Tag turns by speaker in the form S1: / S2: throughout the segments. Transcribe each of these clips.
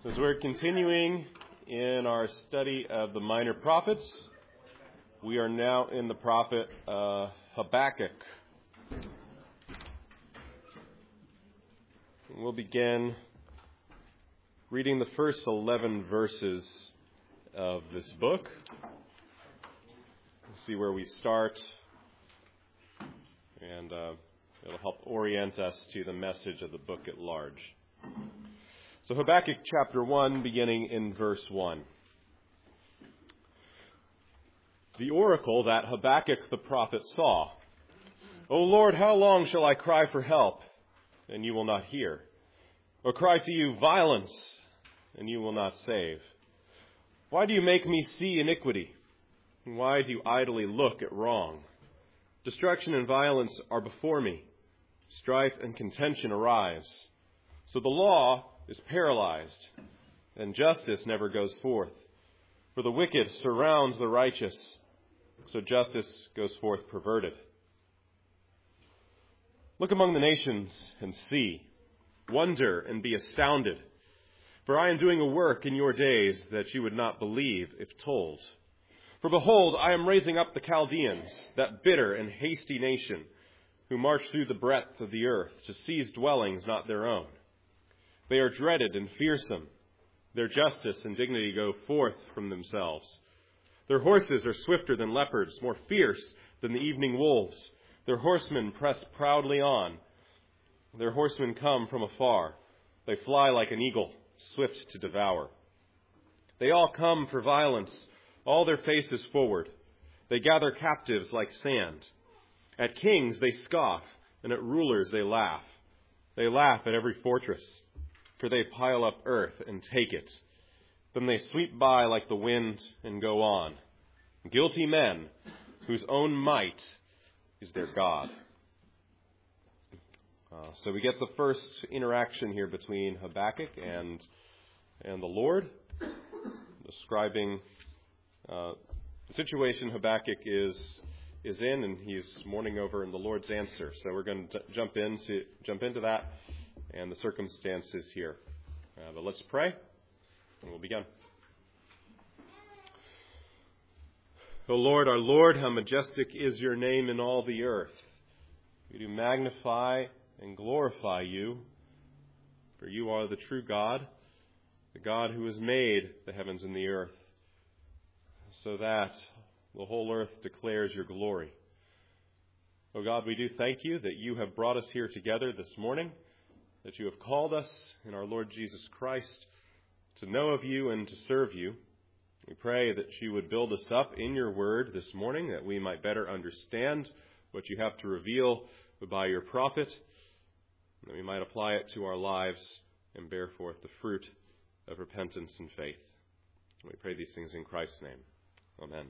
S1: As we're continuing in our study of the minor prophets, we are now in the prophet Habakkuk. We'll begin reading the first 11 verses of this book. We'll see where we start, and it'll help orient us to the message of the book at large. So Habakkuk chapter 1, beginning in verse 1. The oracle that Habakkuk the prophet saw. O Lord, how long shall I cry for help, and you will not hear? Or cry to you violence, and you will not save? Why do you make me see iniquity? And why do you idly look at wrong? Destruction and violence are before me. Strife and contention arise. So the law is paralyzed, and justice never goes forth. For the wicked surrounds the righteous, so justice goes forth perverted. Look among the nations and see. Wonder and be astounded. For I am doing a work in your days that you would not believe if told. For behold, I am raising up the Chaldeans, that bitter and hasty nation, who march through the breadth of the earth to seize dwellings not their own. They are dreaded and fearsome. Their justice and dignity go forth from themselves. Their horses are swifter than leopards, more fierce than the evening wolves. Their horsemen press proudly on. Their horsemen come from afar. They fly like an eagle, swift to devour. They all come for violence, all their faces forward. They gather captives like sand. At kings they scoff, and at rulers they laugh. They laugh at every fortress, for they pile up earth and take it. Then they sweep by like the wind and go on. Guilty men, whose own might is their God. So we get the first interaction here between Habakkuk and the Lord, describing the situation Habakkuk is in, and he's mourning over in the Lord's answer. So we're going to jump into that and the circumstances here. But let's pray, and we'll begin. O Lord, our Lord, how majestic is your name in all the earth. We do magnify and glorify you, for you are the true God, the God who has made the heavens and the earth, so that the whole earth declares your glory. O God, we do thank you that you have brought us here together this morning, that you have called us in our Lord Jesus Christ to know of you and to serve you. We pray that you would build us up in your word this morning, that we might better understand what you have to reveal by your prophet, that we might apply it to our lives and bear forth the fruit of repentance and faith. We pray these things in Christ's name. Amen.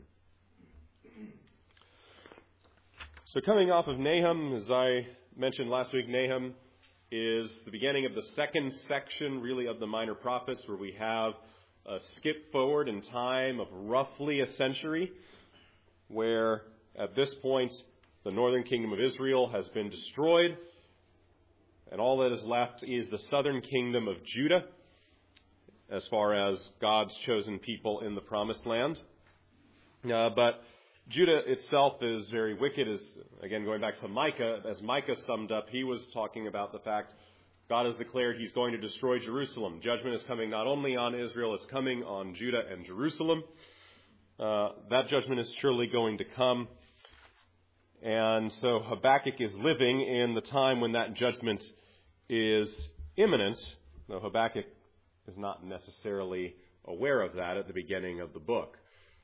S1: So coming off of Nahum, as I mentioned last week, Nahum is the beginning of the second section, really, of the minor prophets, where we have a skip forward in time of roughly a century, where at this point the northern kingdom of Israel has been destroyed, and all that is left is the southern kingdom of Judah, as far as God's chosen people in the promised land. But Judah itself is very wicked, as again going back to Micah, as Micah summed up, he was talking about the fact God has declared he's going to destroy Jerusalem. Judgment is coming not only on Israel, it's coming on Judah and Jerusalem. That judgment is surely going to come. And so Habakkuk is living in the time when that judgment is imminent, though Habakkuk is not necessarily aware of that at the beginning of the book.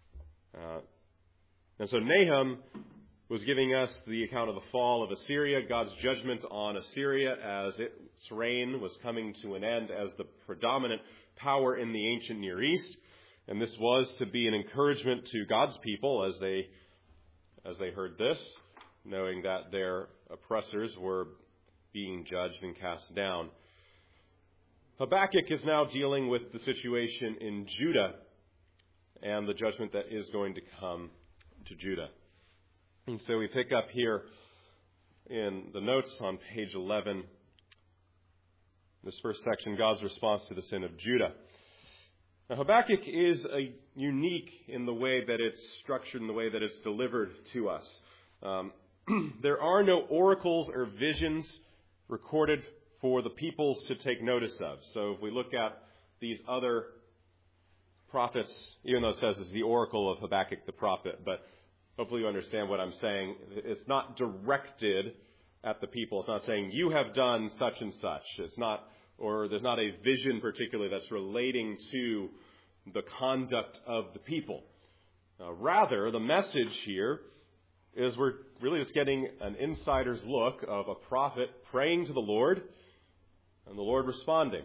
S1: And so Nahum was giving us the account of the fall of Assyria, God's judgment on Assyria as its reign was coming to an end as the predominant power in the ancient Near East. And this was to be an encouragement to God's people as they heard this, knowing that their oppressors were being judged and cast down. Habakkuk is now dealing with the situation in Judah and the judgment that is going to come to Judah. And so we pick up here in the notes on page 11, this first section, God's response to the sin of Judah. Now, Habakkuk is unique in the way that it's structured and the way that it's delivered to us. There are no oracles or visions recorded for the peoples to take notice of. So if we look at these other prophets, even though it says it's the oracle of Habakkuk the prophet, but hopefully you understand what I'm saying. It's not directed at the people. It's not saying, you have done such and such. It's not, or there's not a vision particularly that's relating to the conduct of the people. Rather, the message here is we're really just getting an insider's look of a prophet praying to the Lord and the Lord responding.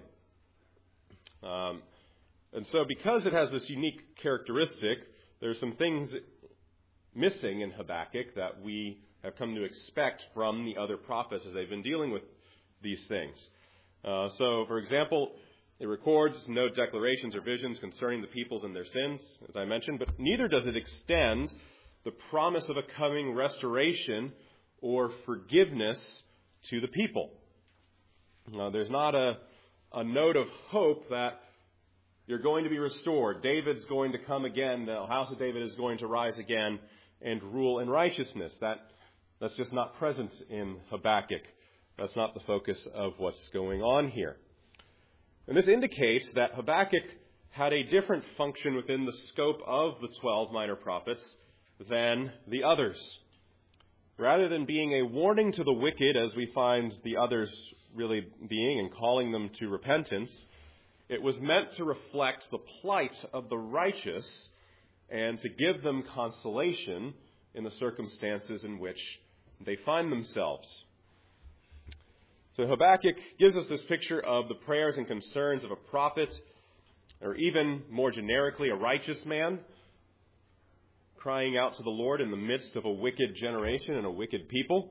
S1: And so because it has this unique characteristic, there's some things missing in Habakkuk that we have come to expect from the other prophets as they've been dealing with these things. So, for example, it records no declarations or visions concerning the peoples and their sins, as I mentioned, but neither does it extend the promise of a coming restoration or forgiveness to the people. There's not a note of hope that you're going to be restored. David's going to come again. The house of David is going to rise again and rule in righteousness. That's just not present in Habakkuk. That's not the focus of what's going on here. And this indicates that Habakkuk had a different function within the scope of the 12 minor prophets than the others. Rather than being a warning to the wicked, as we find the others really being and calling them to repentance, it was meant to reflect the plight of the righteous and to give them consolation in the circumstances in which they find themselves. So Habakkuk gives us this picture of the prayers and concerns of a prophet, or even more generically, a righteous man, crying out to the Lord in the midst of a wicked generation and a wicked people.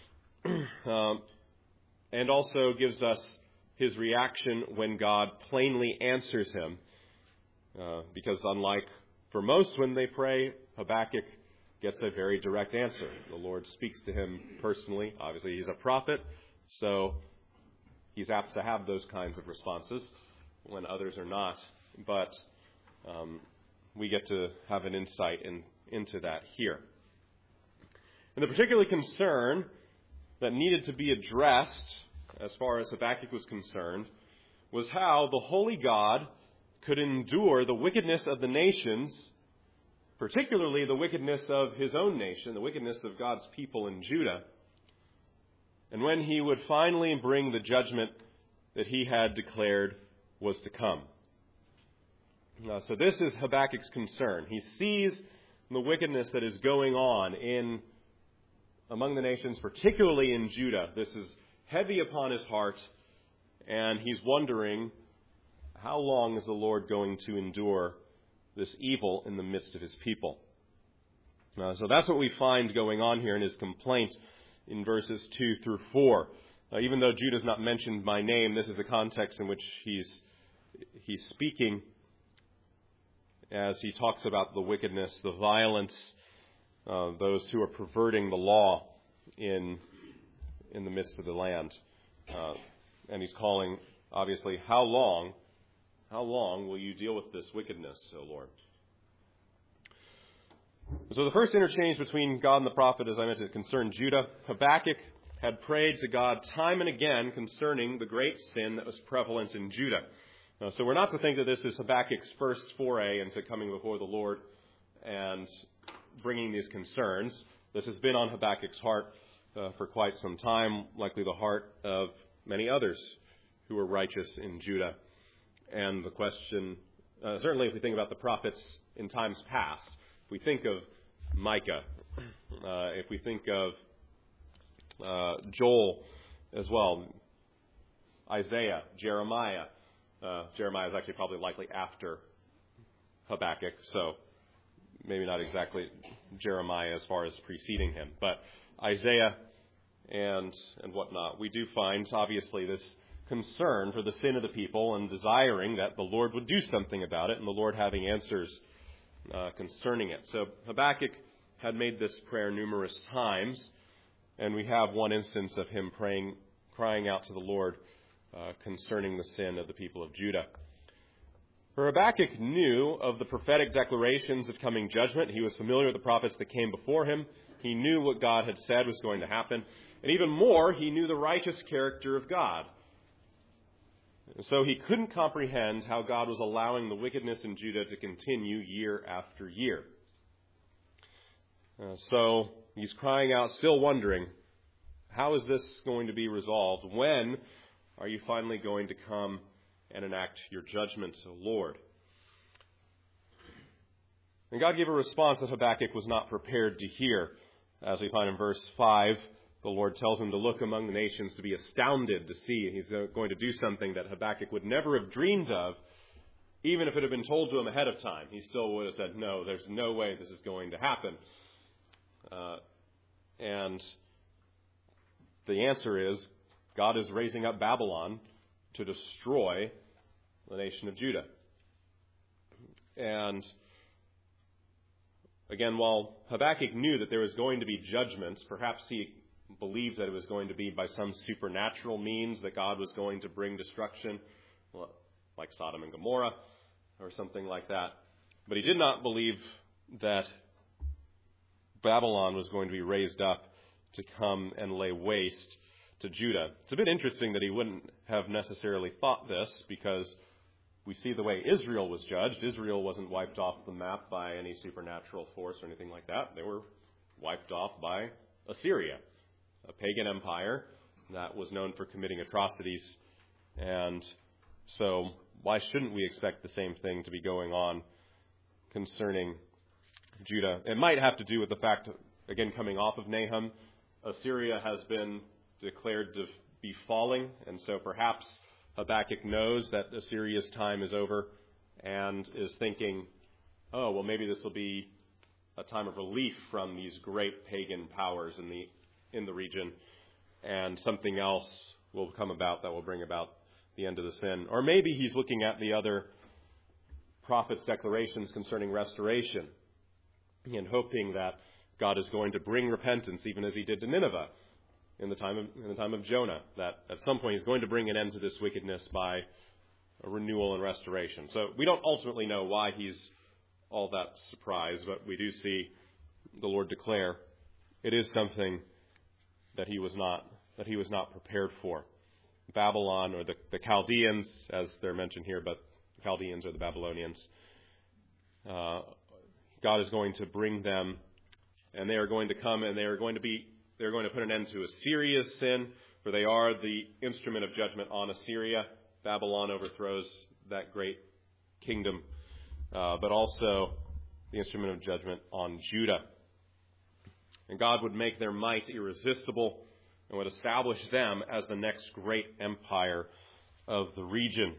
S1: And also gives us his reaction when God plainly answers him. Because unlike for most when they pray, Habakkuk gets a very direct answer. The Lord speaks to him personally. Obviously, he's a prophet, so he's apt to have those kinds of responses when others are not. But we get to have an insight into that here. And the particular concern that needed to be addressed, as far as Habakkuk was concerned, was how the holy God could endure the wickedness of the nations, particularly the wickedness of his own nation, the wickedness of God's people in Judah, and when he would finally bring the judgment that he had declared was to come. So this is Habakkuk's concern. He sees the wickedness that is going on among the nations, particularly in Judah. This is heavy upon his heart, and he's wondering, how long is the Lord going to endure this evil in the midst of his people? So that's what we find going on here in his complaint in verses 2 through 4. Even though Judah's not mentioned by name, this is the context in which he's speaking as he talks about the wickedness, the violence, those who are perverting the law in the midst of the land. And he's calling, obviously, how long will you deal with this wickedness, O Lord? So the first interchange between God and the prophet, as I mentioned, concerned Judah. Habakkuk had prayed to God time and again concerning the great sin that was prevalent in Judah. So we're not to think that this is Habakkuk's first foray into coming before the Lord and bringing these concerns. This has been on Habakkuk's heart for quite some time, likely the heart of many others who were righteous in Judah. And the question, certainly if we think about the prophets in times past, if we think of Micah, if we think of Joel as well, Isaiah, Jeremiah. Jeremiah is actually probably likely after Habakkuk, so maybe not exactly Jeremiah as far as preceding him, but Isaiah and whatnot. We do find, obviously, this concern for the sin of the people and desiring that the Lord would do something about it, and the Lord having answers concerning it. So Habakkuk had made this prayer numerous times, and we have one instance of him crying out to the Lord concerning the sin of the people of Judah. For Habakkuk knew of the prophetic declarations of coming judgment. He was familiar with the prophets that came before him. He knew what God had said was going to happen. And even more, he knew the righteous character of God. So he couldn't comprehend how God was allowing the wickedness in Judah to continue year after year. So he's crying out, still wondering, how is this going to be resolved? When are you finally going to come and enact your judgment, Lord? And God gave a response that Habakkuk was not prepared to hear. As we find in verse 5, the Lord tells him to look among the nations, to be astounded to see. He's going to do something that Habakkuk would never have dreamed of, even if it had been told to him ahead of time. He still would have said, no, there's no way this is going to happen. And the answer is, God is raising up Babylon to destroy the nation of Judah. And again, while Habakkuk knew that there was going to be judgments, perhaps he believed that it was going to be by some supernatural means that God was going to bring destruction, like Sodom and Gomorrah or something like that. But he did not believe that Babylon was going to be raised up to come and lay waste to Judah. It's a bit interesting that he wouldn't have necessarily thought this, because we see the way Israel was judged. Israel wasn't wiped off the map by any supernatural force or anything like that. They were wiped off by Assyria, a pagan empire that was known for committing atrocities. And so why shouldn't we expect the same thing to be going on concerning Judah? It might have to do with the fact, again, coming off of Nahum, Assyria has been declared to be falling, and so perhaps Habakkuk knows that Assyria's time is over and is thinking, oh, well, maybe this will be a time of relief from these great pagan powers in the region, and something else will come about that will bring about the end of the sin. Or maybe he's looking at the other prophets' declarations concerning restoration and hoping that God is going to bring repentance, even as he did to Nineveh in the time of Jonah, that at some point he's going to bring an end to this wickedness by a renewal and restoration. So we don't ultimately know why he's all that surprised, but we do see the Lord declare it is something that he was not prepared for. Babylon, or the Chaldeans, as they're mentioned here, but the Chaldeans are the Babylonians. God is going to bring them, and they are going to come, and they're going to put an end to Assyria's sin, for they are the instrument of judgment on Assyria. Babylon overthrows that great kingdom, but also the instrument of judgment on Judah. And God would make their might irresistible and would establish them as the next great empire of the region.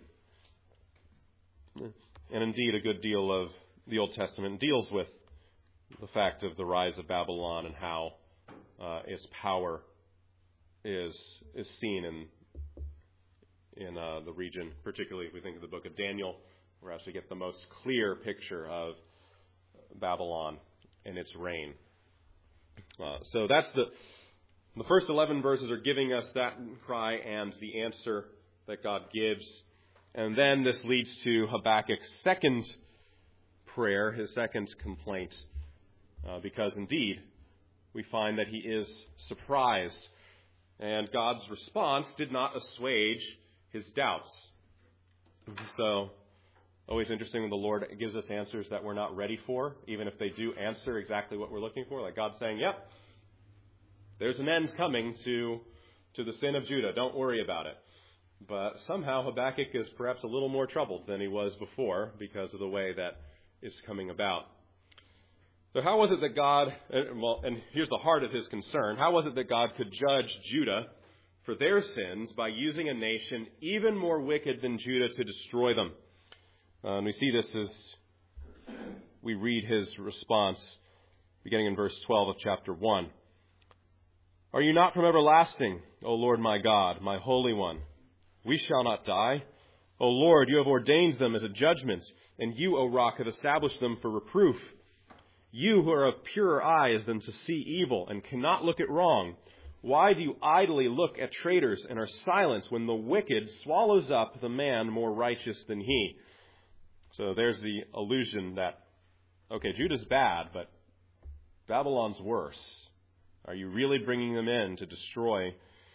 S1: And indeed, a good deal of the Old Testament deals with the fact of the rise of Babylon and how its power is seen in the region. Particularly if we think of the book of Daniel, we actually get the most clear picture of Babylon and its reign. So that's the first 11 verses are giving us that cry and the answer that God gives. And then this leads to Habakkuk's second prayer, his second complaint, because indeed we find that he is surprised, and God's response did not assuage his doubts. So, always interesting when the Lord gives us answers that we're not ready for, even if they do answer exactly what we're looking for. Like God saying, yep, there's an end coming to the sin of Judah. Don't worry about it. But somehow Habakkuk is perhaps a little more troubled than he was before because of the way that it's coming about. So how was it that God, and here's the heart of his concern, how was it that God could judge Judah for their sins by using a nation even more wicked than Judah to destroy them? And we see this as we read his response beginning in verse 12 of chapter 1. Are you not from everlasting, O Lord my God, my Holy One? We shall not die. O Lord, you have ordained them as a judgment, and you, O Rock, have established them for reproof. You who are of purer eyes than to see evil and cannot look at wrong, why do you idly look at traitors and are silent when the wicked swallows up the man more righteous than he? So there's the illusion that, okay, Judah's bad, but Babylon's worse. Are you really bringing them in to destroy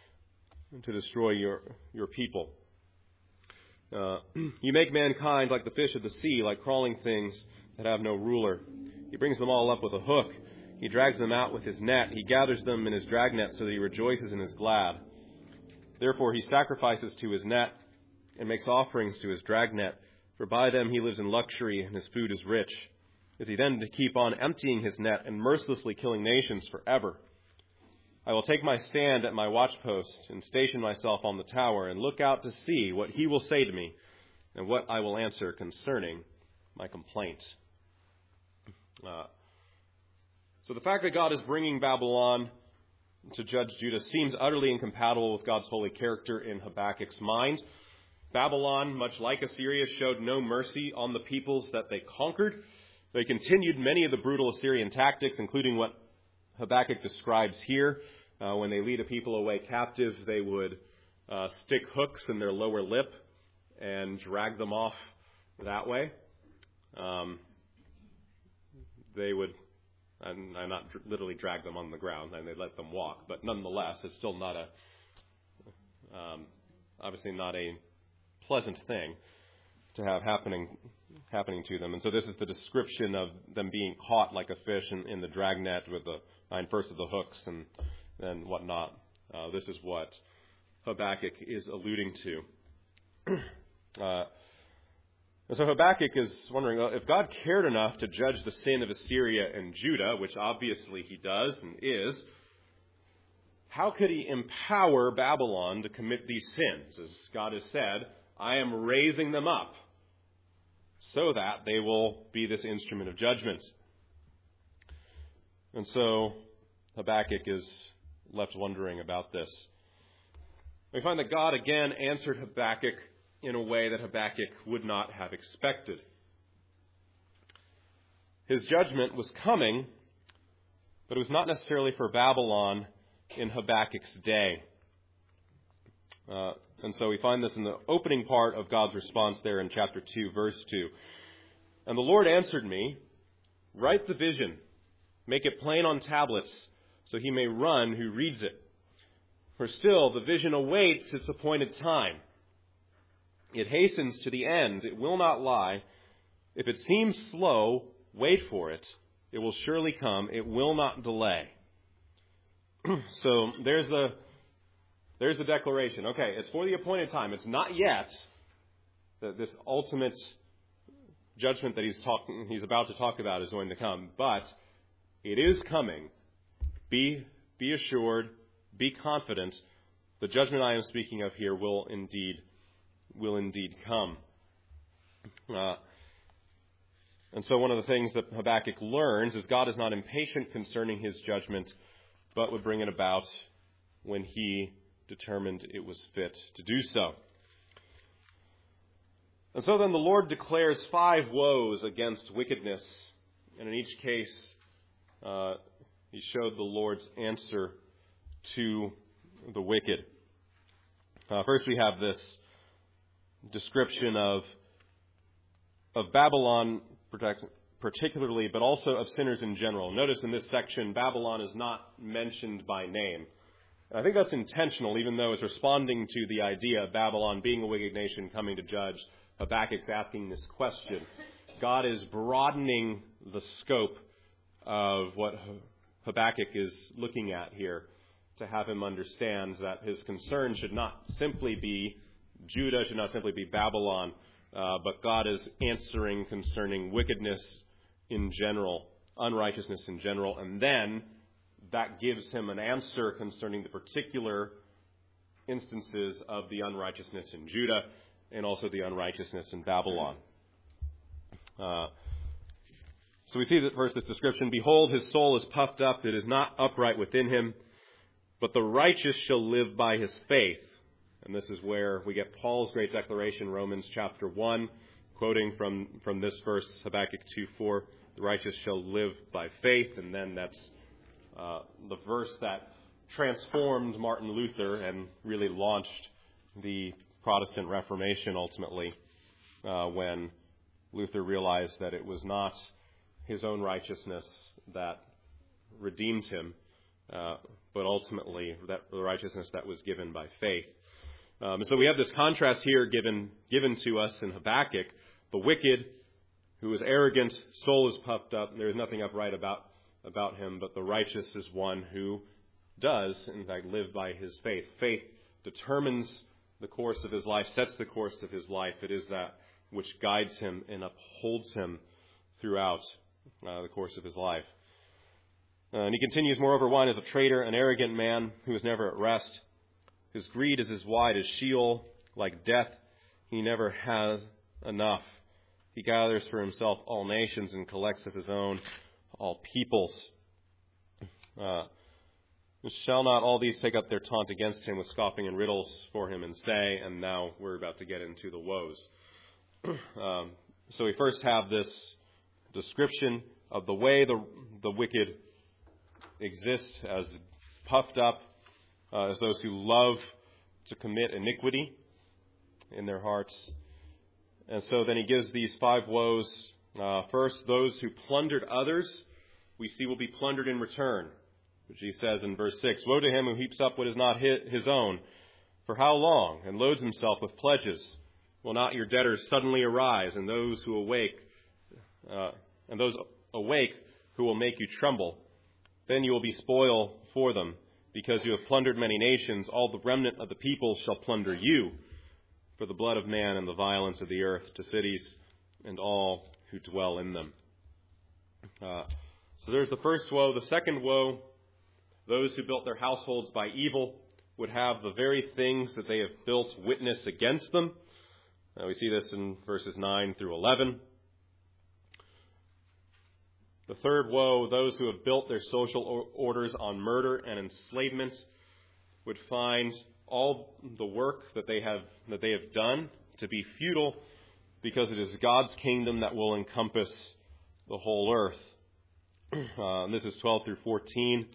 S1: your people? You make mankind like the fish of the sea, like crawling things that have no ruler. He brings them all up with a hook. He drags them out with his net. He gathers them in his dragnet so that he rejoices and is glad. Therefore he sacrifices to his net and makes offerings to his dragnet, for by them he lives in luxury and his food is rich. Is he then to keep on emptying his net and mercilessly killing nations forever? I will take my stand at my watchpost and station myself on the tower and look out to see what he will say to me and what I will answer concerning my complaint. So the fact that God is bringing Babylon to judge Judah seems utterly incompatible with God's holy character in Habakkuk's mind. Babylon, much like Assyria, showed no mercy on the peoples that they conquered. They continued many of the brutal Assyrian tactics, including what Habakkuk describes here. When they lead a people away captive, they would stick hooks in their lower lip and drag them off that way. They would, and not literally drag them on the ground, and they'd let them walk. But nonetheless, it's still not obviously not a pleasant thing to have happening to them. And so this is the description of them being caught like a fish in the dragnet with the 9 first of the hooks and whatnot. This is what Habakkuk is alluding to. And so Habakkuk is wondering, well, if God cared enough to judge the sin of Assyria and Judah, which obviously he does and is, how could he empower Babylon to commit these sins? As God has said, I am raising them up so that they will be this instrument of judgment. And so Habakkuk is left wondering about this. We find that God again answered Habakkuk in a way that Habakkuk would not have expected. His judgment was coming, but it was not necessarily for Babylon in Habakkuk's day. And so we find this in the opening part of God's response there in chapter 2, verse 2. And the Lord answered me, write the vision, make it plain on tablets, so he may run who reads it. For still the vision awaits its appointed time. It hastens to the end. It will not lie. If it seems slow, wait for it. It will surely come. It will not delay. So there's the declaration. Okay, it's for the appointed time. It's not yet this ultimate judgment that he's about to talk about is going to come, but it is coming. Be assured, be confident. The judgment I am speaking of here will indeed come. And so one of the things that Habakkuk learns is God is not impatient concerning his judgment, but would bring it about when he determined it was fit to do so. And so then the Lord declares 5 woes against wickedness, and in each case he showed the Lord's answer to the wicked. First we have this description of Babylon particularly, but also of sinners in general. Notice in this section, Babylon is not mentioned by name. And I think that's intentional, even though it's responding to the idea of Babylon being a wicked nation coming to judge. Habakkuk's asking this question. God is broadening the scope of what Habakkuk is looking at here to have him understand that his concern should not simply be Judah, should not simply be Babylon, but God is answering concerning wickedness in general, unrighteousness in general, and then that gives him an answer concerning the particular instances of the unrighteousness in Judah and also the unrighteousness in Babylon. So we see that first this description, behold, his soul is puffed up, it is not upright within him, but the righteous shall live by his faith. And this is where we get Paul's great declaration, Romans chapter 1, quoting from this verse, Habakkuk 2:4, the righteous shall live by faith. And then that's the verse that transformed Martin Luther and really launched the Protestant Reformation ultimately, when Luther realized that it was not his own righteousness that redeemed him, but ultimately that the righteousness that was given by faith. And so we have this contrast here given to us in Habakkuk. The wicked, who is arrogant, soul is puffed up, and there is nothing upright about him, but the righteous is one who does, in fact, live by his faith. Faith determines the course of his life, sets the course of his life. It is that which guides him and upholds him throughout the course of his life. And he continues, moreover, one is a traitor, an arrogant man who is never at rest. His greed is as wide as Sheol, like death. He never has enough. He gathers for himself all nations and collects as his own all peoples. Shall not all these take up their taunt against him with scoffing and riddles for him and say, and now we're about to get into the woes. So we first have this description of the way the wicked exist as puffed up, as those who love to commit iniquity in their hearts. And so then he gives these 5 woes. First, those who plundered others, we see will be plundered in return, which he says in verse 6, woe to him who heaps up what is not his own. For how long? And loads himself with pledges. Will not your debtors suddenly arise, and those awake who will make you tremble? Then you will be spoil for them, because you have plundered many nations. All the remnant of the people shall plunder you, for the blood of man and the violence of the earth to cities and all who dwell in them. So there's the first woe. The second woe, those who built their households by evil would have the very things that they have built witness against them. We see this in verses 9 through 11. The third woe, those who have built their social orders on murder and enslavement would find all the work that they have done to be futile, because it is God's kingdom that will encompass the whole earth. This is 12 through 14,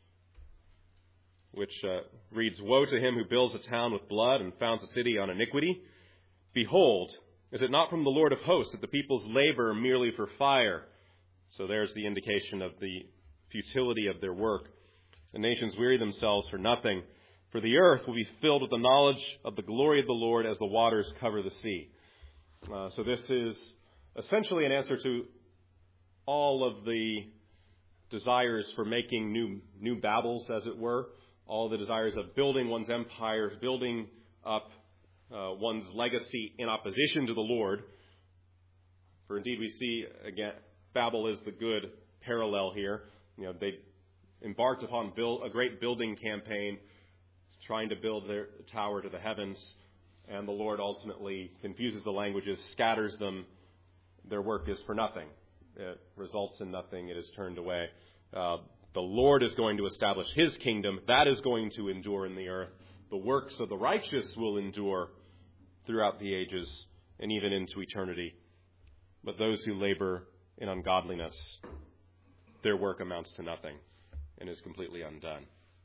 S1: which reads, woe to him who builds a town with blood and founds a city on iniquity. Behold, is it not from the Lord of hosts that the peoples labor merely for fire? So there's the indication of the futility of their work. The nations weary themselves for nothing, for the earth will be filled with the knowledge of the glory of the Lord as the waters cover the sea. So this is essentially an answer to all of the desires for making new Babels, as it were, all the desires of building one's empire, building up one's legacy in opposition to the Lord. For indeed we see, again, Babel is the good parallel here. They embarked upon a great building campaign, trying to build their tower to the heavens, and the Lord ultimately confuses the languages, scatters them. Their work is for nothing. It results in nothing. It is turned away. The Lord is going to establish his kingdom. That is going to endure in the earth. The works of the righteous will endure throughout the ages and even into eternity. But those who labor in ungodliness, their work amounts to nothing and is completely undone.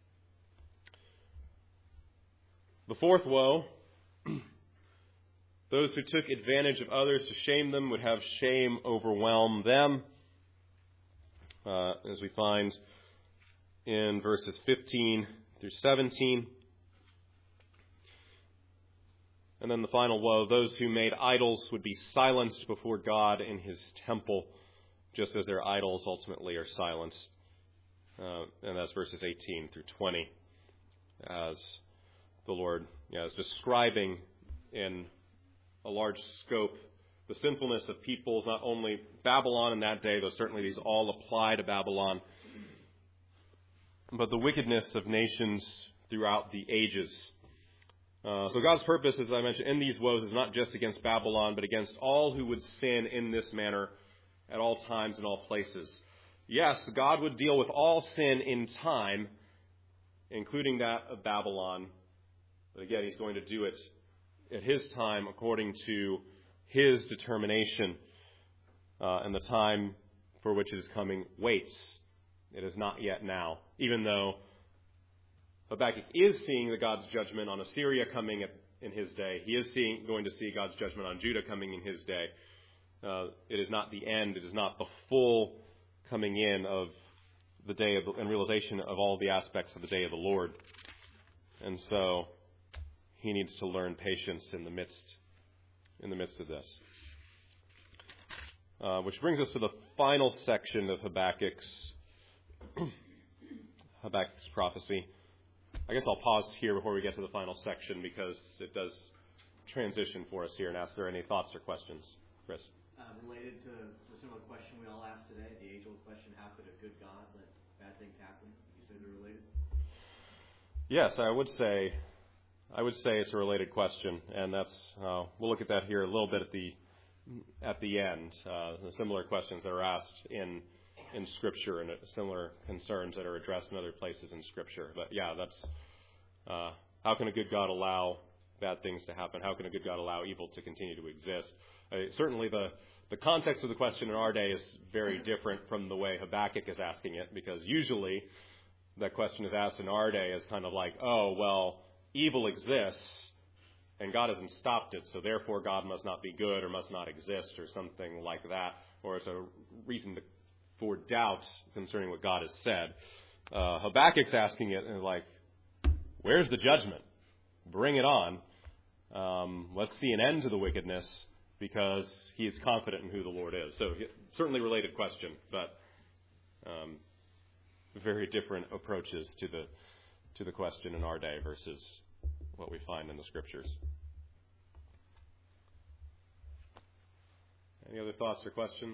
S1: The fourth woe, those who took advantage of others to shame them would have shame overwhelm them, as we find in verses 15 through 17. And then the final woe, those who made idols would be silenced before God in his temple, just as their idols ultimately are silenced. And that's verses 18 through 20, as the Lord is describing in a large scope the sinfulness of peoples, not only Babylon in that day, though certainly these all apply to Babylon, but the wickedness of nations throughout the ages. So God's purpose, as I mentioned, in these woes is not just against Babylon, but against all who would sin in this manner at all times and all places. Yes, God would deal with all sin in time, including that of Babylon. But again, he's going to do it at his time according to his determination. And the time for which it is coming waits. It is not yet now. Even though Habakkuk is seeing God's judgment on Assyria coming in his day, he is going to see God's judgment on Judah coming in his day. It is not the end. It is not the full coming in of the day of and realization of all the aspects of the day of the Lord. And so he needs to learn patience in the midst of this. Which brings us to the final section of Habakkuk's prophecy. I guess I'll pause here before we get to the final section because it does transition for us here and ask if there are any thoughts or questions. Chris?
S2: Related to the similar question we all asked today, the age-old question, how could a good God let bad things happen? You say they're related?
S1: Yes, I would say it's a related question, and that's we'll look at that here a little bit at the end. The similar questions that are asked in Scripture and similar concerns that are addressed in other places in Scripture. But yeah, that's how can a good God allow bad things to happen? How can a good God allow evil to continue to exist? Certainly the context of the question in our day is very different from the way Habakkuk is asking it, because usually that question is asked in our day as kind of like, oh, well, evil exists and God hasn't stopped it, so therefore God must not be good or must not exist or something like that, or it's a reason for doubt concerning what God has said. Habakkuk's asking it like, where's the judgment? Bring it on. Let's see an end to the wickedness, because he is confident in who the Lord is. So certainly related question, but very different approaches to the question in our day versus what we find in the Scriptures. Any other thoughts or questions?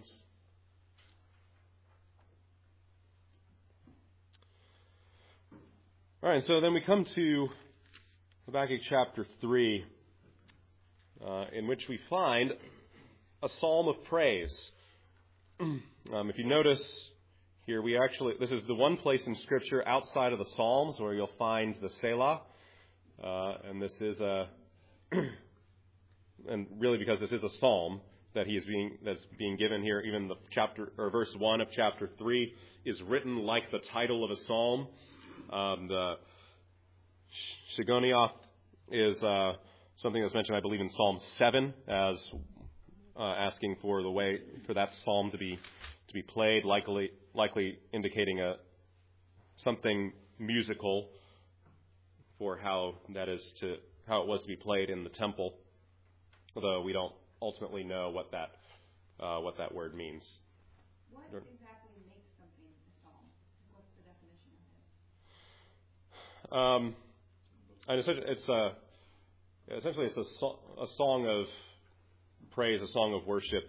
S1: All right, so then we come to Habakkuk chapter 3, in which we find a psalm of praise. If you notice here, this is the one place in Scripture outside of the Psalms where you'll find the Selah, and this is and really because this is a psalm that's being given here. Even the verse 1 of chapter 3 is written like the title of a psalm. The Shigonioth is something that's mentioned, I believe, in Psalm 7 as asking for the way for that psalm to be played, likely indicating something musical for how it was to be played in the temple, although we don't ultimately know what that word means.
S3: What exactly makes something a psalm? What's the definition of it?
S1: Essentially, it's a song of praise, a song of worship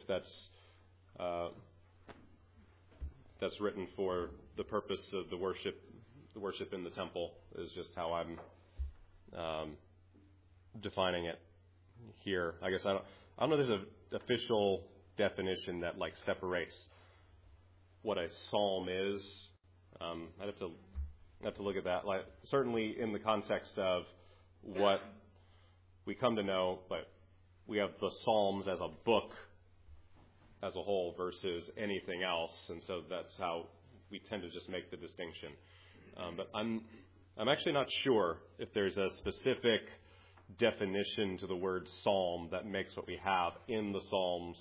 S1: that's written for the purpose of the worship in the temple is just how I'm defining it here. I guess I don't know if there's an official definition that like separates what a psalm is. I'd have to look at that. Like, certainly in the context of what we come to know, but we have the Psalms as a book as a whole versus anything else, and so that's how we tend to just make the distinction. But I'm actually not sure if there's a specific definition to the word psalm that makes what we have in the Psalms.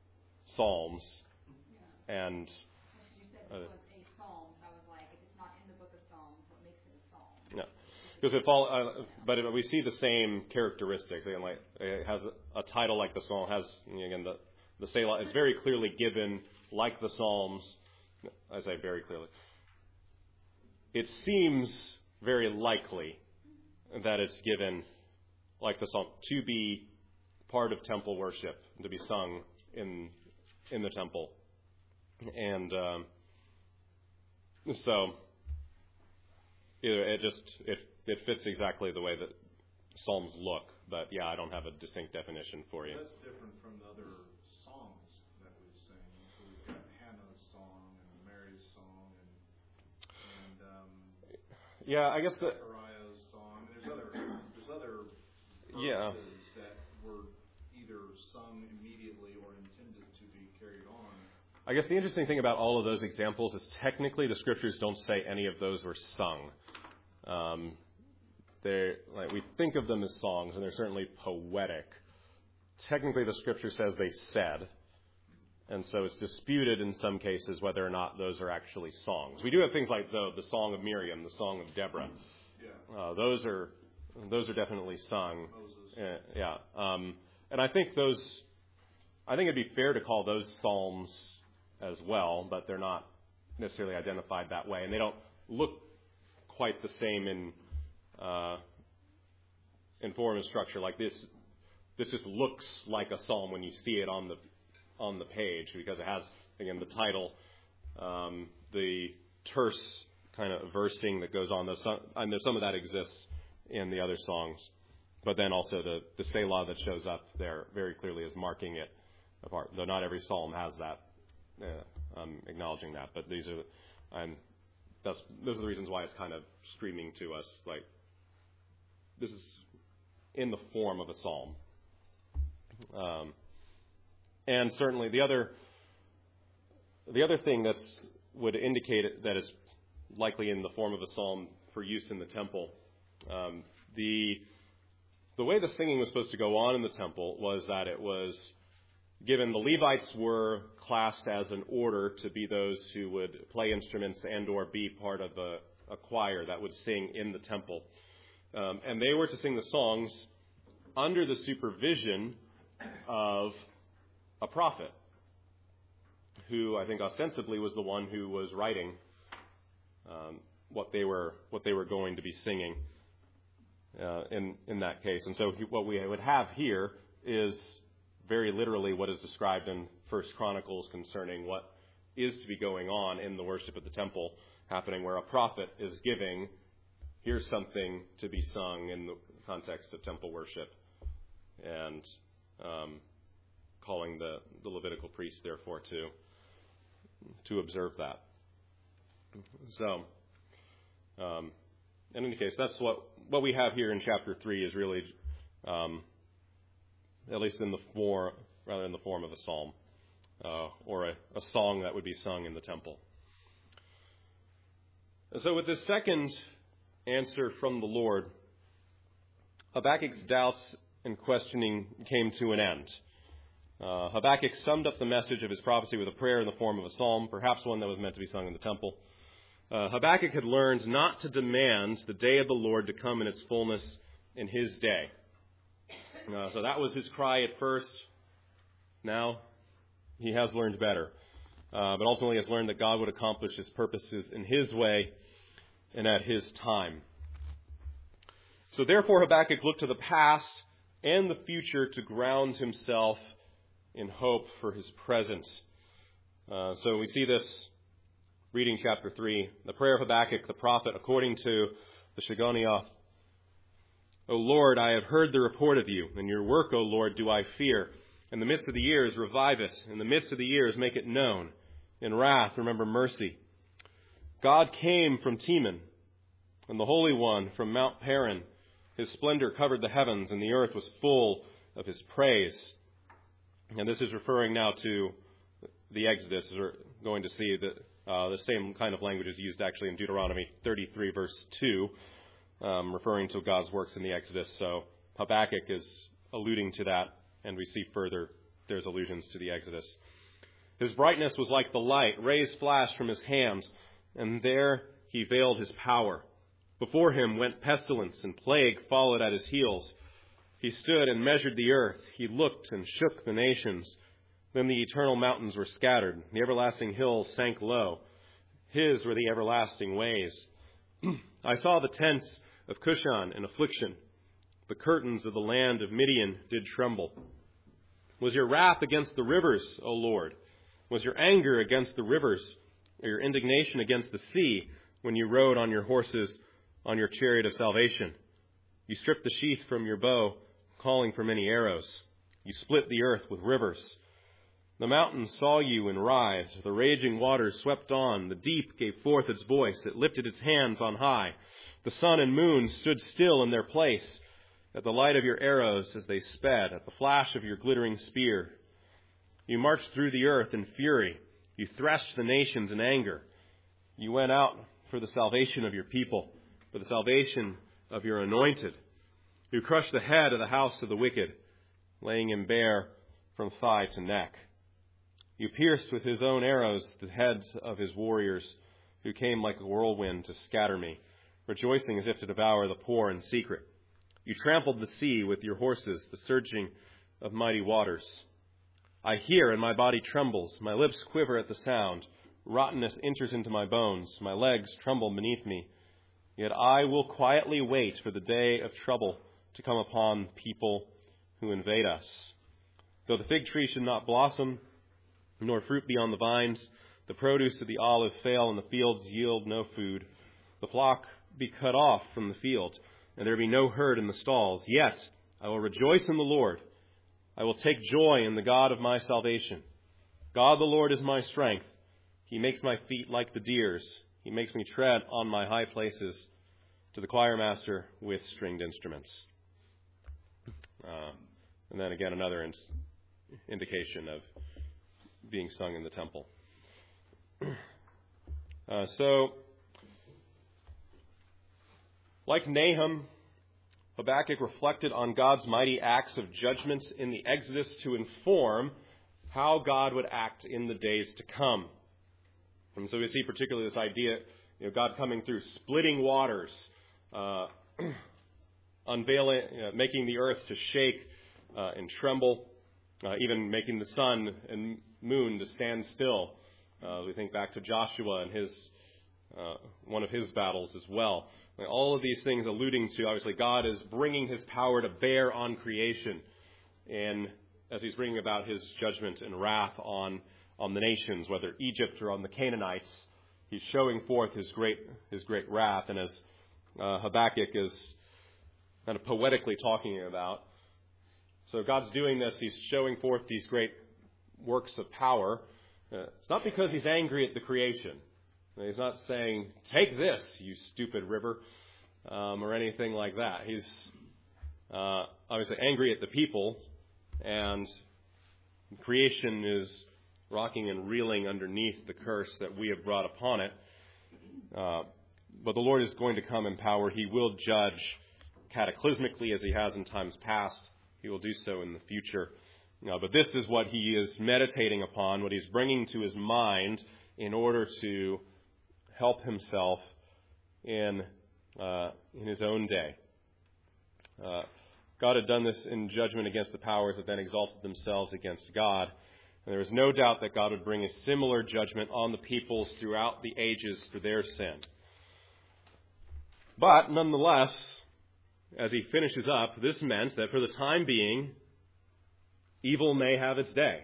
S3: Yeah.
S1: And
S3: you said it was a psalm, so I was like, if it's not in the book of Psalms, what makes it a psalm?
S1: no, because we see the same characteristics. Again, like it has a title like the psalm has. Again, the Selah is very clearly given like the Psalms. I say very clearly. It seems very likely that it's given like the Psalm to be part of temple worship, to be sung in the temple, and so it fits exactly the way that Psalms look. But yeah, I don't have a distinct definition for you.
S4: That's different from the other songs that we sing. So we've got Hannah's song and Mary's song and
S1: yeah, I guess
S4: Zechariah's song. There's other verses that were either sung immediately or intended to be carried on.
S1: I guess the interesting thing about all of those examples is technically the Scriptures don't say any of those were sung. We think of them as songs, and they're certainly poetic. Technically, the Scripture says they said, And so it's disputed in some cases whether or not those are actually songs. We do have things like the Song of Miriam, the Song of Deborah.
S4: Yeah.
S1: Those are definitely sung.
S4: Moses.
S1: Yeah. And I think it'd be fair to call those psalms as well, but they're not necessarily identified that way, and they don't look quite the same in form and structure. Like this just looks like a psalm when you see it on the page, because it has, again, the title, the terse kind of versing that goes on. And some of that exists in the other songs, but then also the Selah that shows up there very clearly is marking it apart. Though not every psalm has that, acknowledging that. But those are the reasons why it's kind of screaming to us like this is in the form of a psalm. And certainly the other thing would indicate that it's likely in the form of a psalm for use in the temple. The way the singing was supposed to go on in the temple was that it was given the Levites were classed as an order to be those who would play instruments and or be part of a choir that would sing in the temple. And they were to sing the songs under the supervision of a prophet, who I think ostensibly was the one who was writing what they were going to be singing in that case. And so what we would have here is very literally what is described in 1 Chronicles concerning what is to be going on in the worship at the temple happening, where a prophet is giving, here's something to be sung in the context of temple worship, and calling the Levitical priests, therefore, to observe that. So, in any case, that's what we have here in chapter 3 is really, at least in the form of a psalm, or a song that would be sung in the temple. And so with this second answer from the Lord, Habakkuk's doubts and questioning came to an end. Habakkuk summed up the message of his prophecy with a prayer in the form of a psalm, perhaps one that was meant to be sung in the temple. Habakkuk had learned not to demand the day of the Lord to come in its fullness in his day. So that was his cry at first. Now he has learned better. But ultimately has learned that God would accomplish his purposes in his way and at his time. So therefore Habakkuk looked to the past and the future to ground himself in hope for his present. So we see this reading chapter 3, the prayer of Habakkuk the prophet, according to the Shigionoth. O Lord, I have heard the report of you, and your work, O Lord, do I fear. In the midst of the years, revive it. In the midst of the years, make it known. In wrath, remember mercy. God came from Teman, and the Holy One from Mount Paran. His splendor covered the heavens, and the earth was full of his praise. And this is referring now to the Exodus. We're going to see that the same kind of language is used actually in Deuteronomy 33, verse 2, referring to God's works in the Exodus. So Habakkuk is alluding to that, and we see further there's allusions to the Exodus. His brightness was like the light, rays flashed from his hand, and there he veiled his power. Before him went pestilence, and plague followed at his heels. He stood and measured the earth. He looked and shook the nations. Then the eternal mountains were scattered. The everlasting hills sank low. His were the everlasting ways. I saw the tents of Cushan in affliction. The curtains of the land of Midian did tremble. Was your wrath against the rivers, O Lord? Was your anger against the rivers, or your indignation against the sea, when you rode on your horses on your chariot of salvation? You stripped the sheath from your bow, calling for many arrows. You split the earth with rivers. The mountains saw you and writhed. The raging waters swept on. The deep gave forth its voice. It lifted its hands on high. The sun and moon stood still in their place at the light of your arrows as they sped, at the flash of your glittering spear. You marched through the earth in fury. You threshed the nations in anger. You went out for the salvation of your people, for the salvation of your anointed. You crushed the head of the house of the wicked, laying him bare from thigh to neck. You pierced with his own arrows the heads of his warriors, who came like a whirlwind to scatter me, rejoicing as if to devour the poor in secret. You trampled the sea with your horses, the surging of mighty waters. I hear, and my body trembles. My lips quiver at the sound. Rottenness enters into my bones. My legs tremble beneath me. Yet I will quietly wait for the day of trouble to come upon people who invade us. Though the fig tree should not blossom, nor fruit be on the vines, the produce of the olive fail, and the fields yield no food. The flock be cut off from the field, and there be no herd in the stalls. Yet I will rejoice in the Lord. I will take joy in the God of my salvation. God the Lord is my strength. He makes my feet like the deer's. He makes me tread on my high places, to the choir master with stringed instruments. And then again, another indication of being sung in the temple. So, like Nahum, Habakkuk reflected on God's mighty acts of judgment in the Exodus to inform how God would act in the days to come. And so we see particularly this idea, God coming through, splitting waters, unveiling, making the earth to shake and tremble, even making the sun and moon to stand still. We think back to Joshua and his one of his battles as well. All of these things alluding to, obviously, God is bringing his power to bear on creation, and as he's bringing about his judgment and wrath on the nations, whether Egypt or on the Canaanites, he's showing forth his great wrath. And as Habakkuk is kind of poetically talking about, so God's doing this, he's showing forth these great works of power. It's not because he's angry at the creation. He's not saying, take this, you stupid river, or anything like that. He's obviously angry at the people, and creation is rocking and reeling underneath the curse that we have brought upon it. But the Lord is going to come in power. He will judge cataclysmically as he has in times past. He will do so in the future. But this is what he is meditating upon, what he's bringing to his mind in order to help himself in his own day. God had done this in judgment against the powers that then exalted themselves against God. And there is no doubt that God would bring a similar judgment on the peoples throughout the ages for their sin. But nonetheless, as he finishes up, this meant that for the time being, evil may have its day.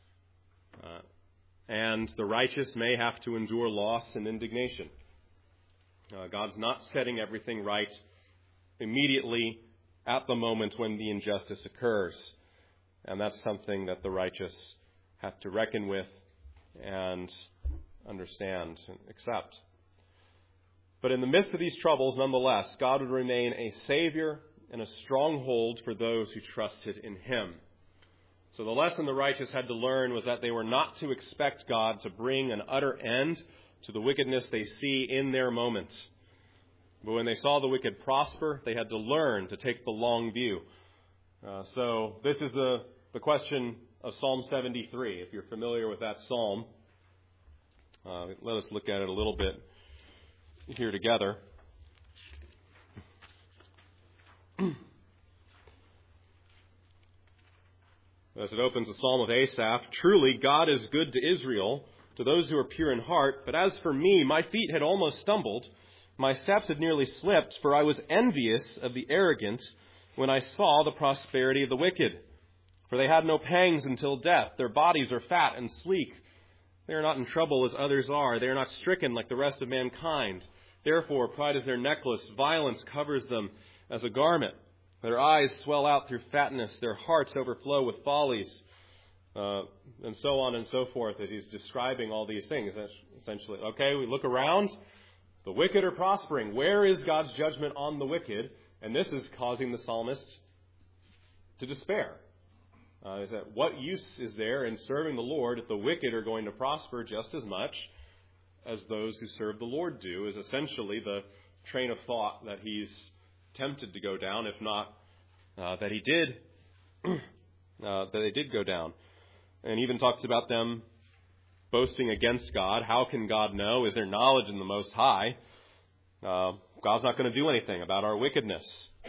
S1: And the righteous may have to endure loss and indignation. God's not setting everything right immediately at the moment when the injustice occurs. And that's something that the righteous have to reckon with and understand and accept. But in the midst of these troubles, nonetheless, God would remain a Savior and a stronghold for those who trusted in him. So the lesson the righteous had to learn was that they were not to expect God to bring an utter end to the wickedness they see in their moment. But when they saw the wicked prosper, they had to learn to take the long view. So this is the question of Psalm 73. If you're familiar with that psalm, let us look at it a little bit here together. As it opens, the Psalm of Asaph, truly God is good to Israel, to those who are pure in heart. But as for me, my feet had almost stumbled. My steps had nearly slipped, for I was envious of the arrogant when I saw the prosperity of the wicked. For they had no pangs until death. Their bodies are fat and sleek. They are not in trouble as others are. They are not stricken like the rest of mankind. Therefore, pride is their necklace. Violence covers them as a garment. Their eyes swell out through fatness. Their hearts overflow with follies. And so on and so forth as he's describing all these things. Essentially, okay, we look around. The wicked are prospering. Where is God's judgment on the wicked? And this is causing the psalmist to despair. Is that what use is there in serving the Lord if the wicked are going to prosper just as much as those who serve the Lord do? Is essentially the train of thought that he's tempted to go down, if not that they did go down. And even talks about them boasting against God. How can God know? Is there knowledge in the Most High? God's not going to do anything about our wickedness.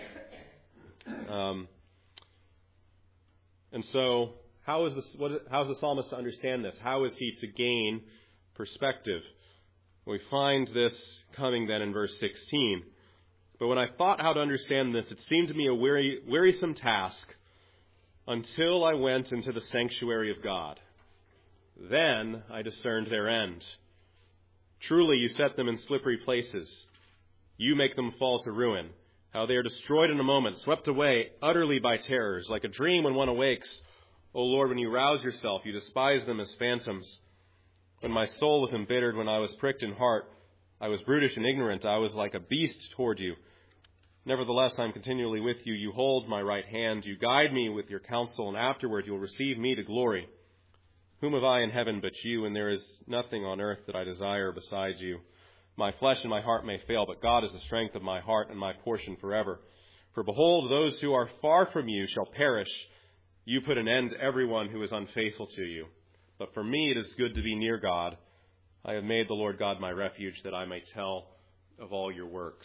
S1: And so, how is the psalmist to understand this? How is he to gain perspective? We find this coming then in verse 16. But when I thought how to understand this, it seemed to me a wearisome task until I went into the sanctuary of God. Then I discerned their end. Truly you set them in slippery places. You make them fall to ruin. How they are destroyed in a moment, swept away utterly by terrors, like a dream when one awakes. O Lord, when you rouse yourself, you despise them as phantoms. When my soul was embittered, when I was pricked in heart, I was brutish and ignorant. I was like a beast toward you. Nevertheless, I am continually with you. You hold my right hand. You guide me with your counsel, and afterward you will receive me to glory. Whom have I in heaven but you, and there is nothing on earth that I desire besides you. My flesh and my heart may fail, but God is the strength of my heart and my portion forever. For behold, those who are far from you shall perish. You put an end to everyone who is unfaithful to you. But for me it is good to be near God. I have made the Lord God my refuge, that I may tell of all your works.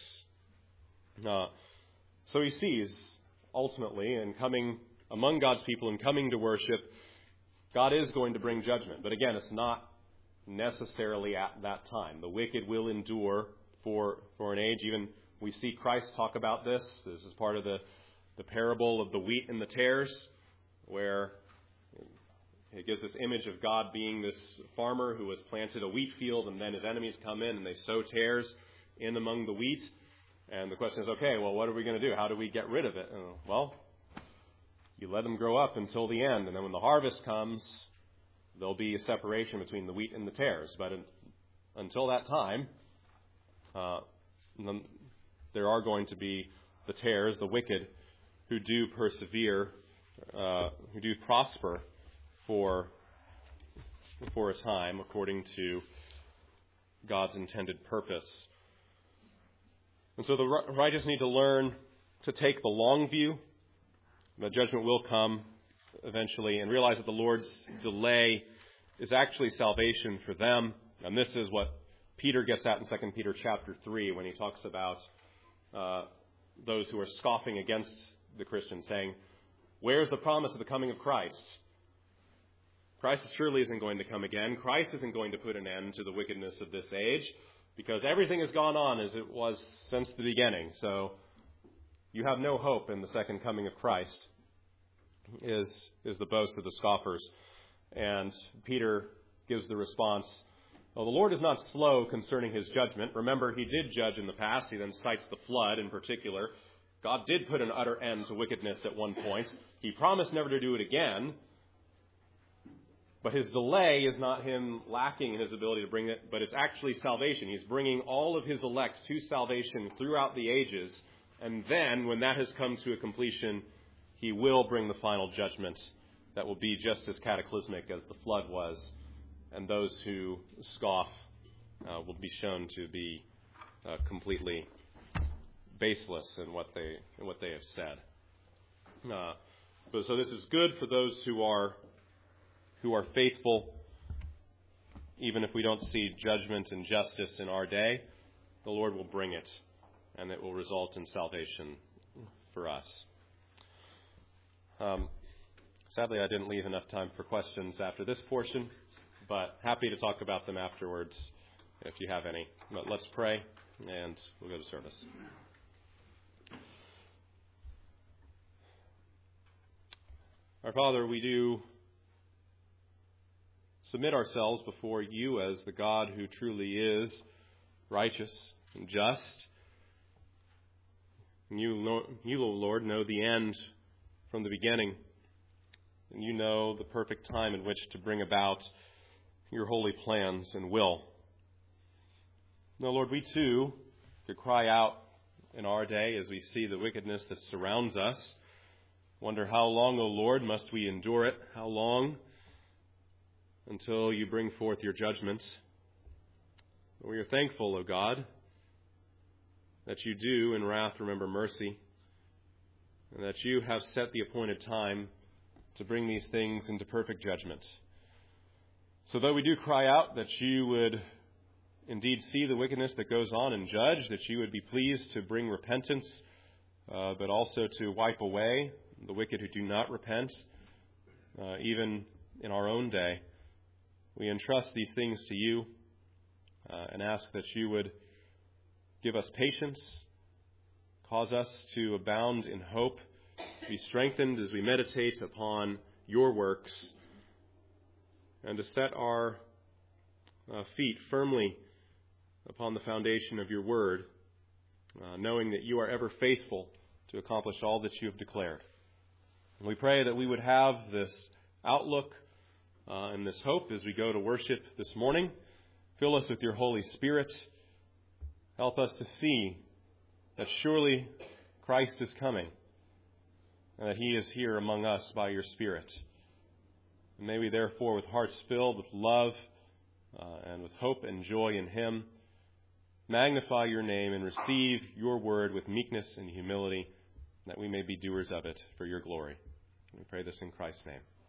S1: So he sees, ultimately, in coming among God's people and coming to worship, God is going to bring judgment. But again, it's not necessarily at that time. The wicked will endure for an age. Even we see Christ talk about this. This is part of the parable of the wheat and the tares, where it gives this image of God being this farmer who has planted a wheat field, and then his enemies come in and they sow tares in among the wheat. And the question is, okay, well, what are we going to do? How do we get rid of it? Well, you let them grow up until the end, and then when the harvest comes, there'll be a separation between the wheat and the tares. But until that time, there are going to be the tares, the wicked, who do persevere, who do prosper for a time according to God's intended purpose. And so the righteous need to learn to take the long view. The judgment will come eventually, and realize that the Lord's delay is actually salvation for them. And this is what Peter gets at in 2 Peter chapter 3 when he talks about those who are scoffing against the Christians, saying, where's the promise of the coming of Christ? Christ surely isn't going to come again. Christ isn't going to put an end to the wickedness of this age, because everything has gone on as it was since the beginning. So you have no hope in the second coming of Christ, is the boast of the scoffers. And Peter gives the response, well, the Lord is not slow concerning his judgment. Remember, he did judge in the past. He then cites the flood in particular. God did put an utter end to wickedness at one point. He promised never to do it again. But his delay is not him lacking in his ability to bring it, but it's actually salvation. He's bringing all of his elect to salvation throughout the ages. And then, when that has come to a completion, he will bring the final judgment that will be just as cataclysmic as the flood was. And those who scoff will be shown to be completely baseless in what they have said. So this is good for those who are faithful. Even if we don't see judgment and justice in our day, the Lord will bring it, and it will result in salvation for us. Sadly, I didn't leave enough time for questions after this portion, but happy to talk about them afterwards if you have any. But let's pray, and we'll go to service. Our Father, we do submit ourselves before you as the God who truly is righteous and just. And you, O Lord, know the end from the beginning. And you know the perfect time in which to bring about your holy plans and will. Now, Lord, we too could cry out in our day as we see the wickedness that surrounds us. Wonder how long, O Lord, must we endure it? How long? Until you bring forth your judgments. We are thankful, O God, that you do in wrath remember mercy, and that you have set the appointed time to bring these things into perfect judgment. So though we do cry out that you would indeed see the wickedness that goes on and judge, that you would be pleased to bring repentance, but also to wipe away the wicked who do not repent, even in our own day, we entrust these things to you and ask that you would give us patience, cause us to abound in hope, be strengthened as we meditate upon your works, and to set our feet firmly upon the foundation of your word, knowing that you are ever faithful to accomplish all that you have declared. And we pray that we would have this outlook and this hope as we go to worship this morning. Fill us with your Holy Spirit. Help us to see that surely Christ is coming and that he is here among us by your Spirit. And may we therefore, with hearts filled with love and with hope and joy in him, magnify your name and receive your word with meekness and humility, that we may be doers of it for your glory. We pray this in Christ's name.